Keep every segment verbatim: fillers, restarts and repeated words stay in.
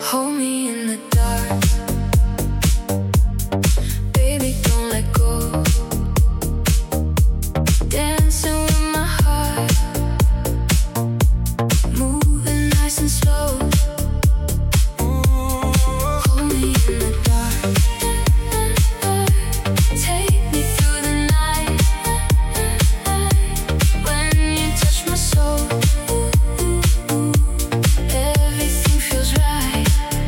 Hold me in the dark. Baby, don't let go. Dancing with my heart. Moving nice and slow. Hold me in the dark. Take me through the night. When you touch my soul, everything feels right.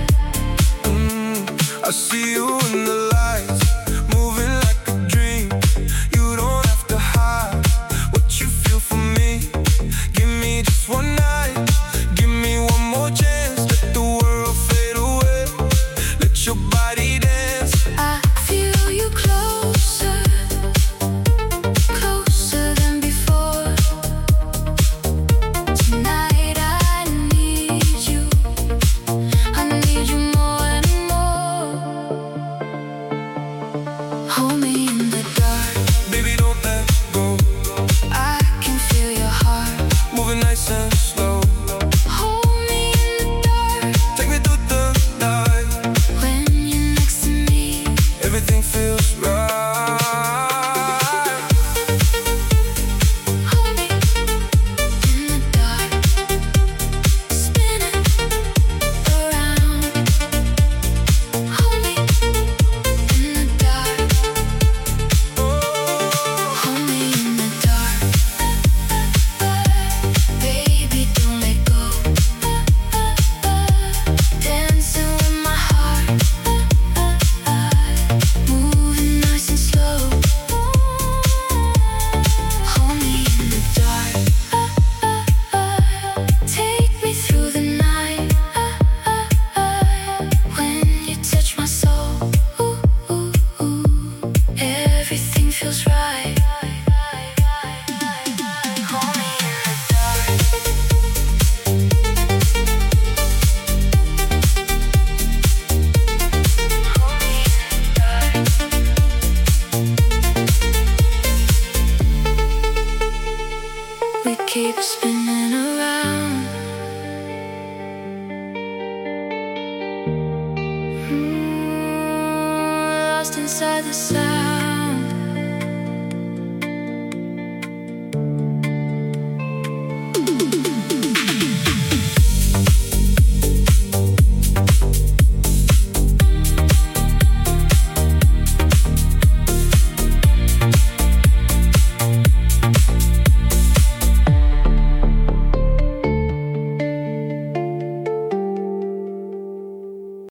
I see you in the lights, moving like a dream. You don't have to hide what you feel for me. Give me just one night, give me one more chance. Let the world fade away, let your body dance. I feel you closer, closer than before. Tonight I need you, I need you more and more. Hold me in the dark, Baby, don't let go, I can feel your heart. moving nice and slow. Hold me in the dark, Take me through the night, when you're next to me. everything feels right. Hold me in the dark, spinning around. Hold me in the dark, hold me in the dark. Baby, don't let go. Dancing with my heart, moving nice and slow. Hold me in the dark. Take me through the night. When you touch my soul, everything feels right. Hold me in the dark. Hold me in the dark. We keep spinning around. Mm, lost inside the sound.